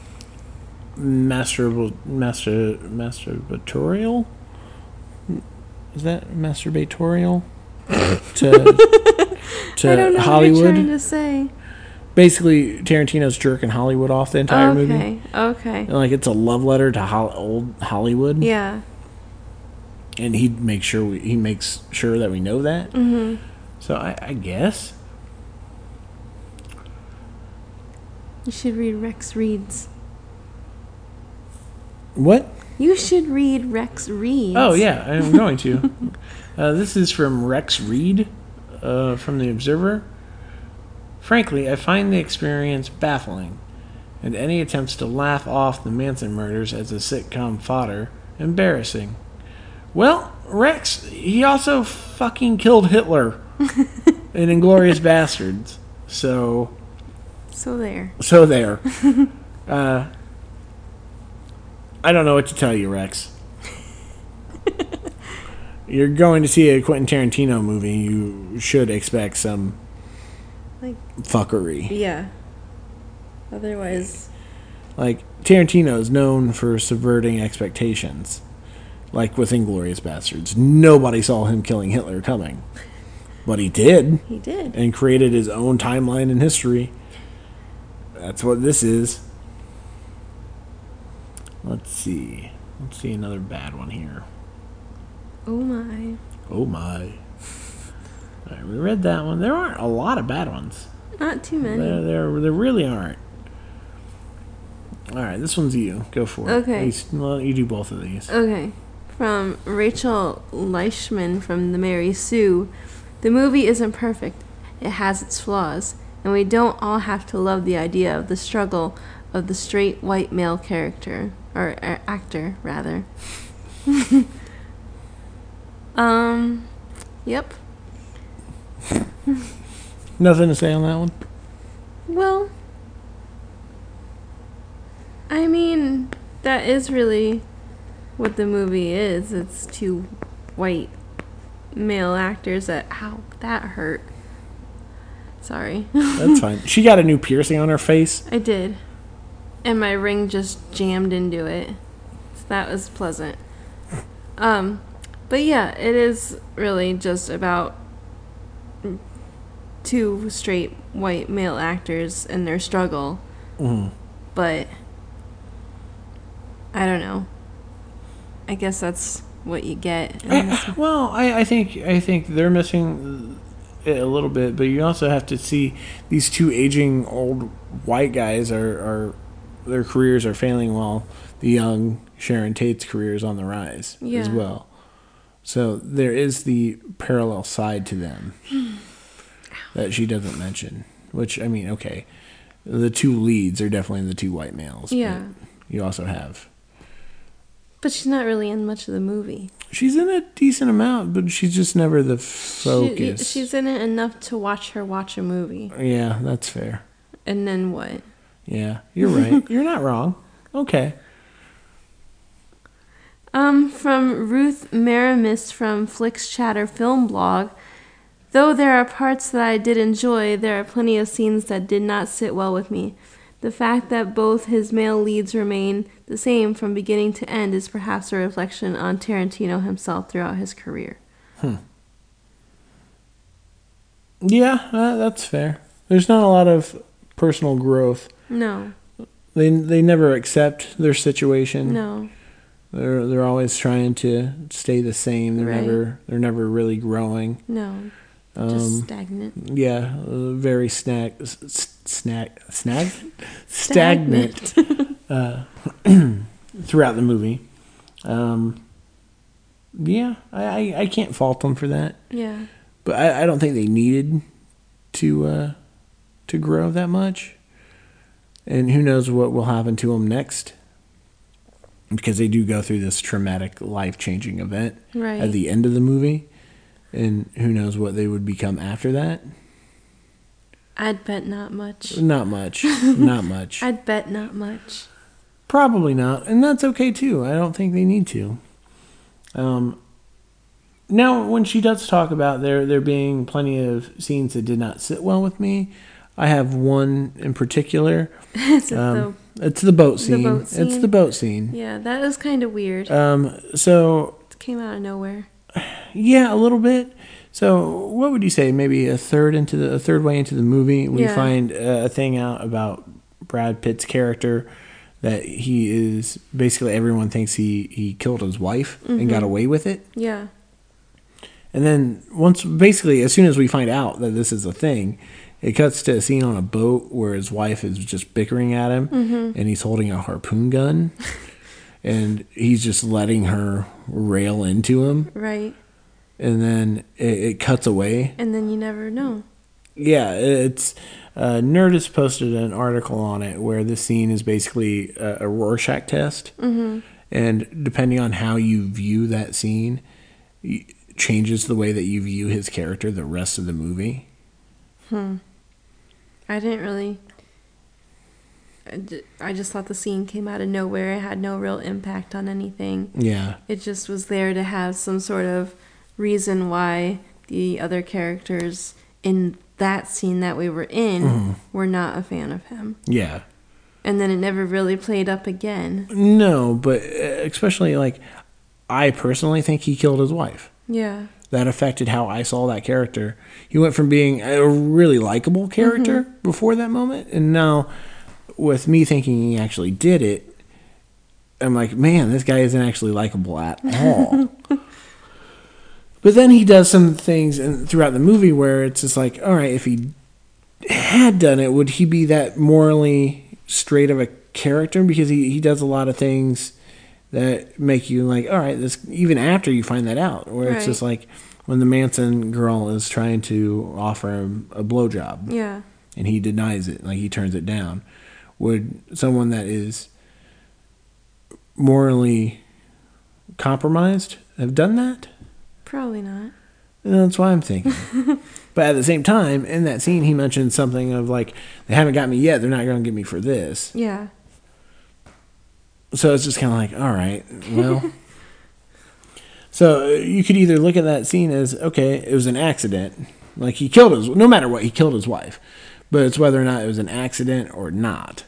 masturbatorial. Is that masturbatorial to I don't know Hollywood? What you're trying to say. Basically, Tarantino's jerking Hollywood off the entire movie. Okay. And it's a love letter to old Hollywood. Yeah. And he makes sure that we know that. Mm-hmm. So I guess you should read Rex Reads. What? You should read Rex Reads. Oh yeah, I'm going to. This is from Rex Reed, from The Observer. Frankly, I find the experience baffling, and any attempts to laugh off the Manson murders as a sitcom fodder embarrassing. Well, Rex, he also fucking killed Hitler in Inglourious Bastards. So there. I don't know what to tell you, Rex. You're going to see a Quentin Tarantino movie. You should expect some fuckery. Yeah. Otherwise, Tarantino is known for subverting expectations. Like with Inglourious Bastards, nobody saw him killing Hitler coming, but he did. He did, and created his own timeline in history. That's what this is. Let's see another bad one here. Oh my. All right, we read that one. There aren't a lot of bad ones. Not too many. There really aren't. All right, this one's you. Go for it. Okay. You do both of these. Okay. From Rachel Leishman from The Mary Sue. The movie isn't perfect. It has its flaws. And we don't all have to love the idea of the struggle of the straight white male character. Or actor, rather. Yep. Nothing to say on that one? Well, I mean, that is really what the movie is. It's two white male actors that hurt. Sorry. That's fine. She got a new piercing on her face. I did. And my ring just jammed into it. So that was pleasant. But yeah, it is really just about two straight white male actors and their struggle. Mm-hmm. But I don't know. I guess that's what you get. Well, I think they're missing it a little bit, but you also have to see these two aging old white guys are their careers are failing while the young Sharon Tate's career is on the rise as well. So there is the parallel side to them that she doesn't mention. Which, I mean, okay, the two leads are definitely the two white males. Yeah. You also have... But she's not really in much of the movie. She's in a decent amount, but she's just never the focus. She's in it enough to watch her watch a movie. Yeah, that's fair. And then what? Yeah, you're right. You're not wrong. Okay. From Ruth Maramis from Flicks Chatter Film Blog. Though there are parts that I did enjoy, there are plenty of scenes that did not sit well with me. The The fact that both his male leads remain the same from beginning to end is perhaps a reflection on Tarantino himself throughout his career. Yeah, that's fair. There's not a lot of personal growth. No. They never accept their situation. No. They're always trying to stay the same. Right. They're never really growing. No. Just stagnant. Yeah, very stagnant. Throughout the movie. Yeah, I can't fault them for that. Yeah. But I don't think they needed to grow that much. And who knows what will happen to them next. Because they do go through this traumatic, life-changing event at the end of the movie. And who knows what they would become after that. I'd bet not much. Not much. Not much. I'd bet not much. Probably not. And that's okay, too. I don't think they need to. Now, when she does talk about there being plenty of scenes that did not sit well with me, I have one in particular. It's the boat scene. It's the boat scene. Yeah, that was kind of weird. So It came out of nowhere. Yeah, a little bit. So, what would you say? Maybe a third way into the movie, we find a thing out about Brad Pitt's character that he is basically everyone thinks he killed his wife and got away with it. Yeah. And then as soon as we find out that this is a thing, it cuts to a scene on a boat where his wife is just bickering at him, and he's holding a harpoon gun, and he's just letting her rail into him. Right. And then it cuts away. And then you never know. Yeah, it's Nerdist posted an article on it where this scene is basically a Rorschach test. Mm-hmm. And depending on how you view that scene, changes the way that you view his character the rest of the movie. I didn't really... I just thought the scene came out of nowhere. It had no real impact on anything. Yeah. It just was there to have some sort of reason why the other characters in that scene that we were in were not a fan of him. Yeah. And then it never really played up again. No, but especially, like, I personally think he killed his wife. Yeah. That affected how I saw that character. He went from being a really likable character before that moment, and now with me thinking he actually did it, I'm like, man, this guy isn't actually likable at all. But then he does some things throughout the movie where it's just like, all right, if he had done it, would he be that morally straight of a character? Because he does a lot of things that make you like, all right, this even after you find that out, where it's just like when the Manson girl is trying to offer him a blowjob, and he denies it, like he turns it down. Would someone that is morally compromised have done that? Probably not. And that's what I'm thinking. But at the same time, in that scene, he mentioned something of like, they haven't got me yet, they're not going to get me for this. Yeah. So it's just kind of like, all right, well. So you could either look at that scene as, okay, it was an accident. Like no matter what, he killed his wife. But it's whether or not it was an accident or not.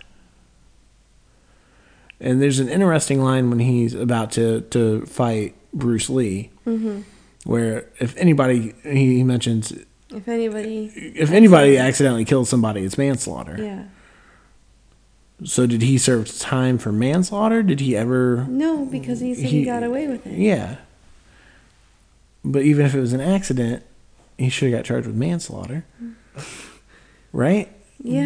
And there's an interesting line when he's about to fight Bruce Lee, where if anybody, he mentions, if anybody accidentally kills somebody, it's manslaughter. Yeah. So did he serve time for manslaughter? Did he ever? No, because he got away with it. Yeah. But even if it was an accident, he should have got charged with manslaughter. Right? Yeah.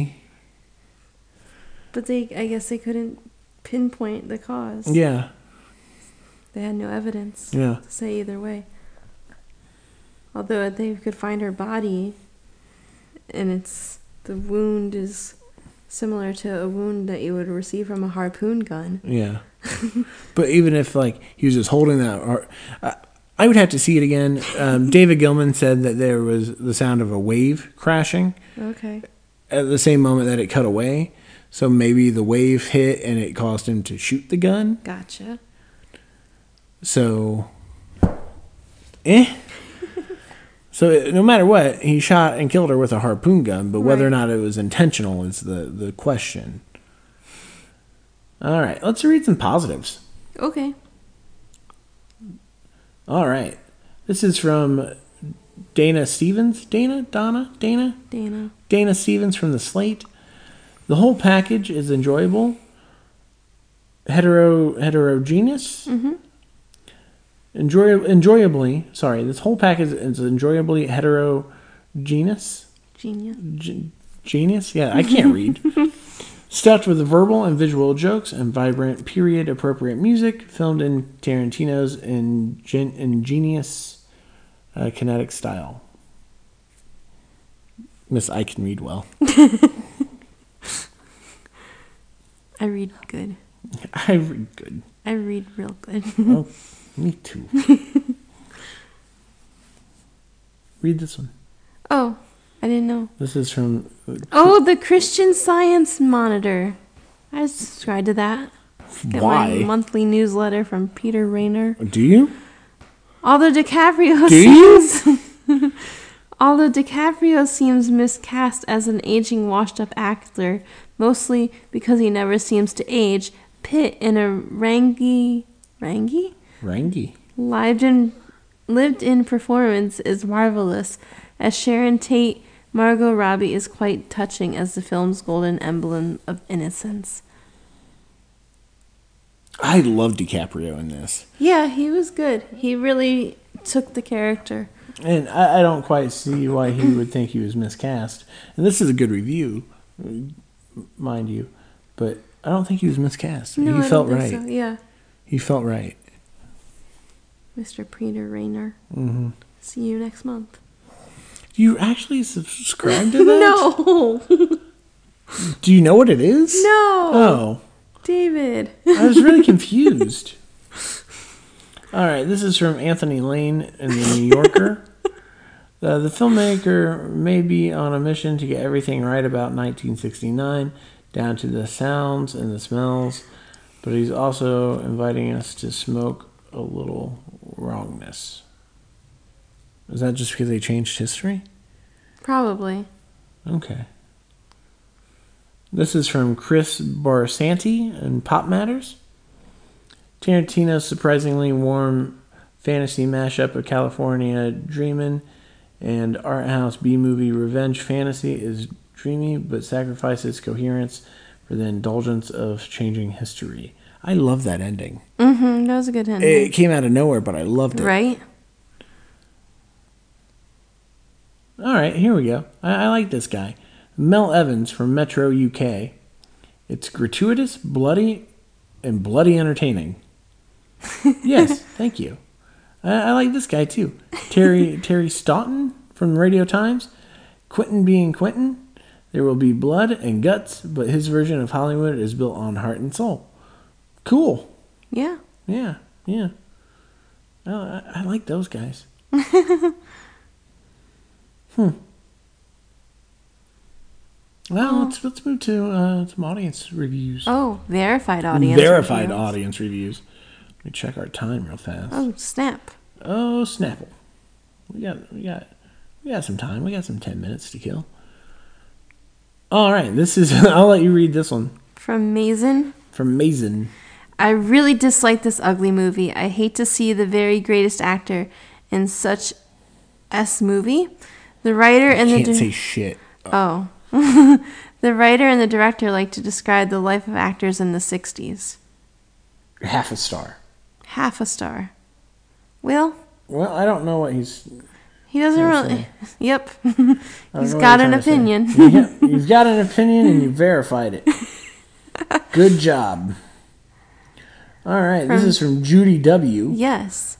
But I guess they couldn't pinpoint the cause. Yeah. They had no evidence to say either way. Although they could find her body, and the wound is similar to a wound that you would receive from a harpoon gun. Yeah. But even if like he was just holding that, I would have to see it again. David Gilman said that there was the sound of a wave crashing. Okay. At the same moment that it cut away. So maybe the wave hit and it caused him to shoot the gun. So no matter what, he shot and killed her with a harpoon gun, but whether or Right. not it was intentional is the question. All right, let's read some positives. Okay. All right. This is from Dana Stevens. Dana Stevens from The Slate. The whole package is enjoyable. Heterogeneous. Mm-hmm. This whole package is enjoyably heterogeneous. Genius? Yeah, I can't read. Stuffed with verbal and visual jokes and vibrant, period-appropriate music, filmed in Tarantino's ingenious kinetic style. Miss, I can read well. I read good. I read good. I read real good. Oh, me too. Read this one. Oh, I didn't know. This is from... Oh, the Christian Science Monitor. I subscribe to that. Get Why? my monthly newsletter from Peter Rayner. Do you? Although DiCaprio seems miscast as an aging, washed-up actor, mostly because he never seems to age, Pitt in a Rangi lived-in performance is marvelous, as Sharon Tate, Margot Robbie is quite touching as the film's golden emblem of innocence. I love DiCaprio in this. Yeah, he was good. He really took the character. And I don't quite see why he would think he was miscast. And this is a good review, mind you. But I don't think he was miscast. No, He felt right. So. Yeah. He felt right. Mr. Peter Rayner. Mm-hmm. See you next month. Do you actually subscribe to that? No. Do you know what it is? No. Oh. David. I was really confused. All right, this is from Anthony Lane in The New Yorker. The filmmaker may be on a mission to get everything right about 1969, down to the sounds and the smells, but he's also inviting us to smoke a little wrongness. Is that just because they changed history? Probably. Okay. This is from Chris Barsanti in Pop Matters. Tarantino's surprisingly warm fantasy mashup of California Dreamin' and art house B-movie revenge fantasy is dreamy but sacrifices coherence for the indulgence of changing history. I love that ending. Mm-hmm. That was a good ending. It came out of nowhere, but I loved it. Right? All right, here we go. I like this guy. Mel Evans from Metro UK. It's gratuitous, bloody, and bloody entertaining. Yes, thank you. I like this guy too. Terry Staunton from Radio Times. Quentin being Quentin. There will be blood and guts, but his version of Hollywood is built on heart and soul. Cool. Yeah. Yeah. I like those guys. Well, let's move to some audience reviews. Oh, verified audience. Verified reviews. audience reviews. Let me check our time real fast. Oh, snap. Oh, Snapple. We got some time. We got some 10 minutes to kill. All right, this is. I'll let you read this one. From Mason. From Mason. I really dislike this ugly movie. I hate to see the very greatest actor in such S movie. The writer and Can't say shit. Oh. The writer and the director like to describe the life of actors in the 60s. Half a star. Half a star. Well, I don't know what he's. he doesn't Yes, really. Yep. I don't He's know what got you're an trying to say. opinion. Yeah, he's got an opinion and you verified it. Good job. All right, this is from Judy W. Yes.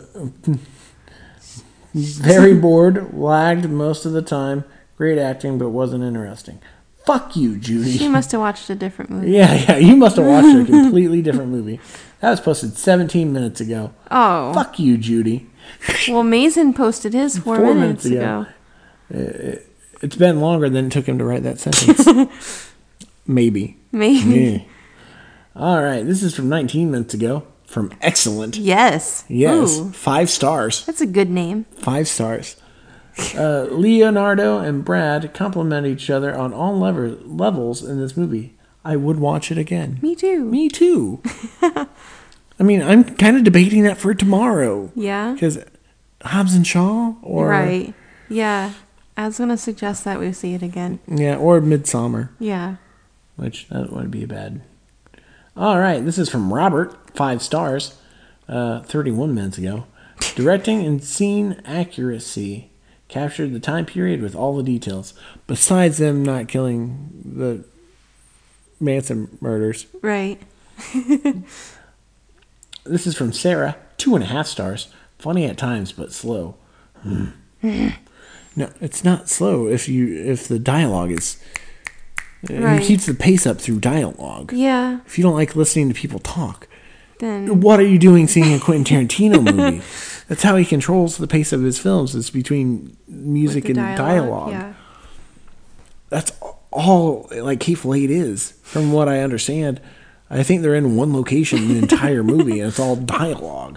Very bored, lagged most of the time. Great acting, but wasn't interesting. Fuck you, Judy. She must have watched a different movie. Yeah, you must have watched a completely different movie. That was posted 17 minutes ago. Oh. Fuck you, Judy. Well, Mason posted his 4 minutes ago. It's been longer than it took him to write that sentence. Maybe. Yeah. All right, this is from 19 minutes ago. From Excellent. Yes. Yes, Ooh, 5 stars. that's a good name. 5 stars. Leonardo and Brad complement each other on all levels in this movie. I would watch it again. Me too. Me too. I mean, I'm kind of debating that for tomorrow. Yeah? Because Hobbs and Shaw? Or, Right. Yeah. I was going to suggest that we see it again. Yeah, or Midsommar. Yeah. Which, that wouldn't be bad. All right, this is from Robert, 5 stars, 31 minutes ago. Directing and scene accuracy. Captured the time period with all the details. Besides them not killing the Manson murders. Right. This is from Sarah, 2.5 stars. Funny at times, but slow. No, it's not slow if the dialogue is... Right. He keeps the pace up through dialogue. Yeah. If you don't like listening to people talk, Then... what are you doing seeing a Quentin Tarantino movie? That's how he controls the pace of his films. It's between music and dialogue. Yeah. That's all like Hateful Eight is, from what I understand. I think they're in one location in the entire movie, and it's all dialogue.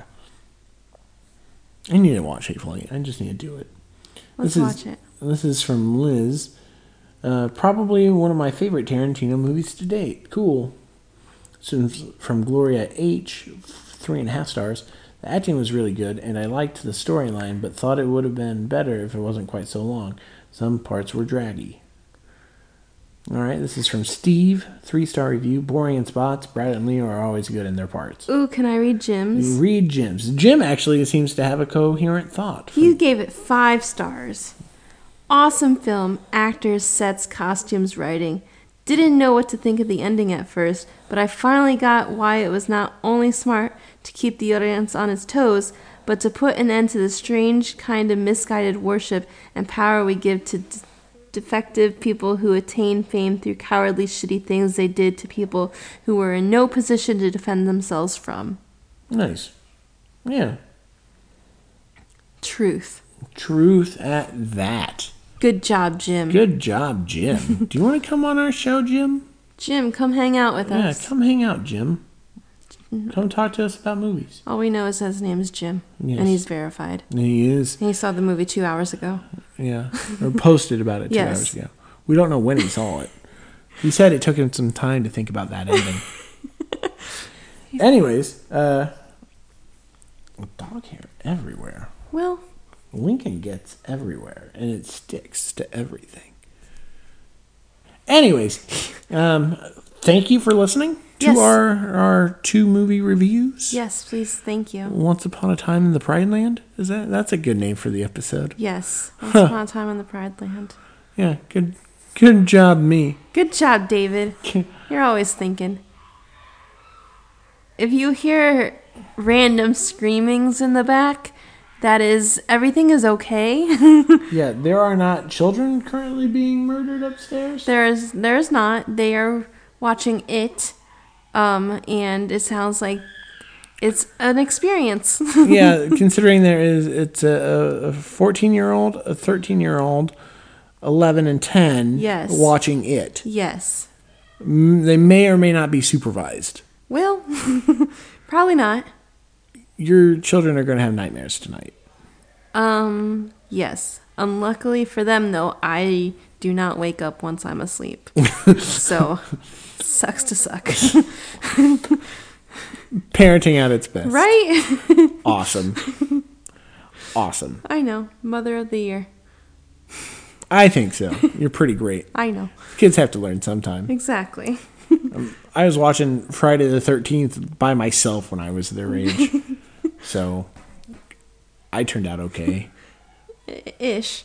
I need to watch Hateful Eight. I just need to do it. Let's watch it. This is from Liz. Probably one of my favorite Tarantino movies to date. Cool. This is from Gloria H. 3.5 stars. The acting was really good, and I liked the storyline, but thought it would have been better if it wasn't quite so long. Some parts were draggy. Alright, this is from Steve, 3-star review. Boring in spots. Brad and Leo are always good in their parts. Ooh, can I read Jim's? Read Jim's. Jim actually seems to have a coherent thought. He gave it 5 stars. Awesome film. Actors, sets, costumes, writing. Didn't know what to think of the ending at first, but I finally got why it was not only smart to keep the audience on its toes, but to put an end to the strange kind of misguided worship and power we give to defective people who attain fame through cowardly, shitty things they did to people who were in no position to defend themselves from. Nice. Yeah. Truth. Truth at that. Good job, Jim. Good job, Jim. Do you want to come on our show, Jim? Jim, come hang out with us. Yeah, come hang out, Jim. Come talk to us about movies. All we know is his name is Jim. Yes. And he's verified. He is. And he saw the movie 2 hours ago. Yeah. Or posted about it 2 Yes. hours ago. We don't know when he saw it. He said it took him some time to think about that ending. Anyways, dog hair everywhere. Well, Lincoln gets everywhere, and it sticks to everything. Anyways, thank you for listening to Yes. our 2 movie reviews. yes, please, thank you. Once Upon a Time in the Pride Land? That's a good name for the episode. Yes, Once Upon a Time in the Pride Land. Yeah, good job, me. Good job, David. You're always thinking. If you hear random screamings in the back, that is, everything is okay. Yeah, there are not children currently being murdered upstairs. There's not. They are watching it, and it sounds like it's an experience. Yeah, considering it's a 14-year-old, a 13-year-old, 11 and 10 Yes. watching it. Yes. They may or may not be supervised. Well, probably not. Your children are going to have nightmares tonight. Yes. Unluckily for them, though, I do not wake up once I'm asleep. So, sucks to suck. Parenting at its best. Right? Awesome. Awesome. I know. Mother of the year. I think so. You're pretty great. I know. Kids have to learn sometime. Exactly. I was watching Friday the 13th by myself when I was their age. So I turned out okay. Ish.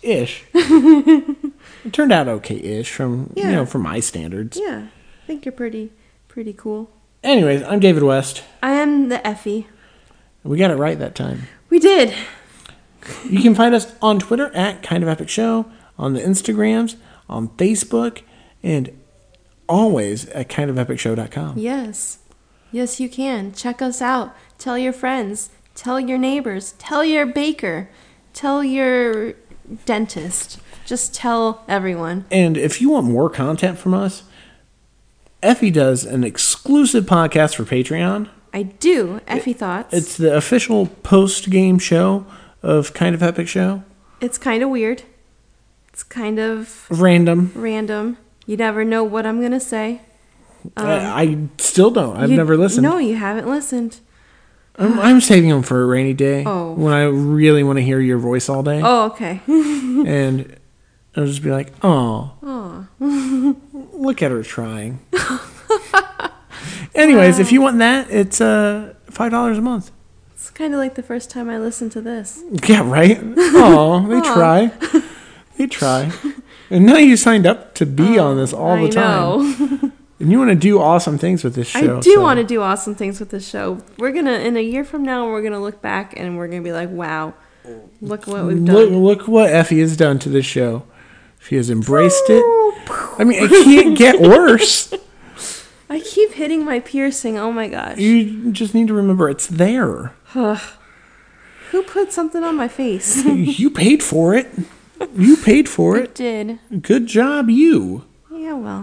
It turned out okay-ish from from my standards. Yeah. I think you're pretty cool. Anyways, I'm David West. I am the Effie. We got it right that time. We did. You can find us on Twitter at Kind of Epic Show, on the Instagrams, on Facebook, and always at kindofelpicshow.com. Yes. Yes, you can. Check us out. Tell your friends. Tell your neighbors. Tell your baker. Tell your dentist. Just tell everyone. And if you want more content from us, Effie does an exclusive podcast for Patreon. I do. Effie Thoughts. It's the official post-game show of Kind of Epic Show. It's kind of weird. It's kind of Random. You never know what I'm going to say. I still don't. I've never listened. No, you haven't listened. I'm saving them for a rainy day. Oh. When I really want to hear your voice all day. Oh, okay. And I'll just be like, oh. Oh. Look at her trying. Anyways, if you want that, it's $5 a month. It's kind of like the first time I listened to this. Yeah, right? Oh, they try. They try. And now you signed up to be on this all the time. I know. And you want to do awesome things with this show. I do want to do awesome things with this show. We're going to, in a year from now, we're going to look back and we're going to be like, wow, look what we've done. Look what Effie has done to this show. She has embraced it. I mean, it can't get worse. I keep hitting my piercing. Oh my gosh. You just need to remember it's there. Who put something on my face? You paid for it. You paid for it. I did. Good job, you. Yeah, well.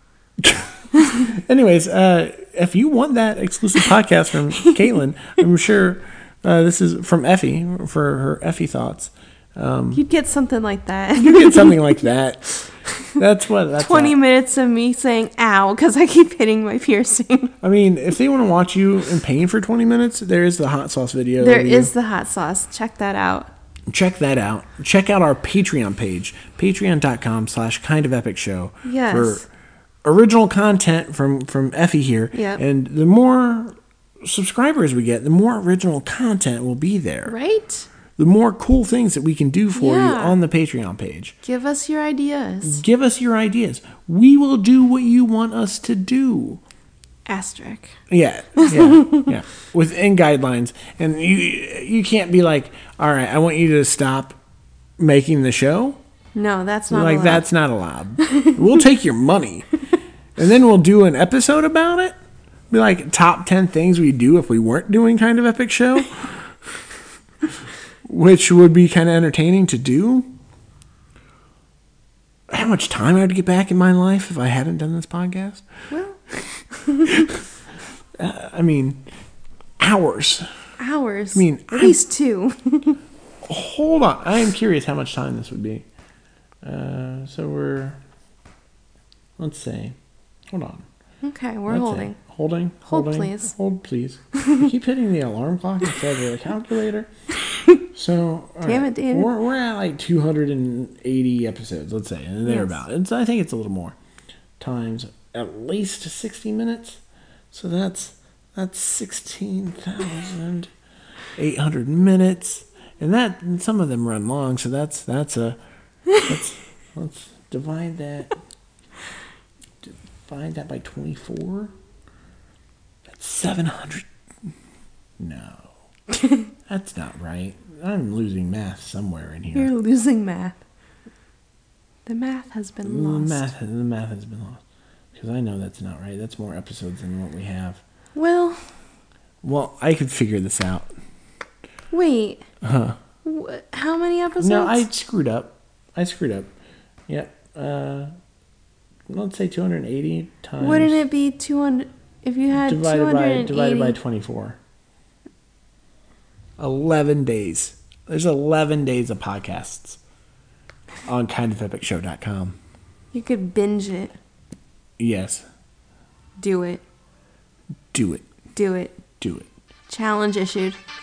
Anyways, if you want that exclusive podcast from Caitlin, I'm sure this is from Effie for her Effie thoughts. You'd get something like that. You get something like that. That's 20 minutes of me saying ow because I keep hitting my piercing. I mean, if they want to watch you in pain for 20 minutes, there is the hot sauce video. There is the hot sauce. Check that out. Check that out. Check out our Patreon page, patreon.com/kindofelpicshow. Yes. For original content from Effie here. Yep. And the more subscribers we get, the more original content will be there. Right? The more cool things that we can do for you on the Patreon page. Give us your ideas. Give us your ideas. We will do what you want us to do. Asterisk. Yeah. Within guidelines. And you can't be like, all right, I want you to stop making the show. No, that's not allowed. That's not allowed. We'll take your money. And then we'll do an episode about it. Be like top 10 things we do if we weren't doing Kind of Epic Show. Which would be kind of entertaining to do. How much time I would get back in my life if I hadn't done this podcast? Well. I mean, hours. Hours. I mean, at least 2. Hold on. I am curious how much time this would be. So we're, let's say, hold on. Okay, we're holding. Holding. Hold, please. Hold, please. You keep hitting the alarm clock instead of the calculator. So, damn it, David. We're at like 280 episodes, let's say, and thereabout. I think it's a little more. Times at least 60 minutes. So that's 16,800 minutes. And some of them run long, so let's divide that. Divide that by 24. That's 700. No. That's not right. I'm losing math somewhere in here. You're losing math. The math has been lost. The math has been lost. Because I know that's not right. That's more episodes than what we have. Well, I could figure this out. Wait. Huh. How many episodes? No, I screwed up. Yep. Let's say 280 times. Wouldn't it be 200 if you had divided by 24? 11 days. There's 11 days of podcasts on kindofelpicshow.com. You could binge it. Yes. Do it. Do it. Do it. Do it. Challenge issued.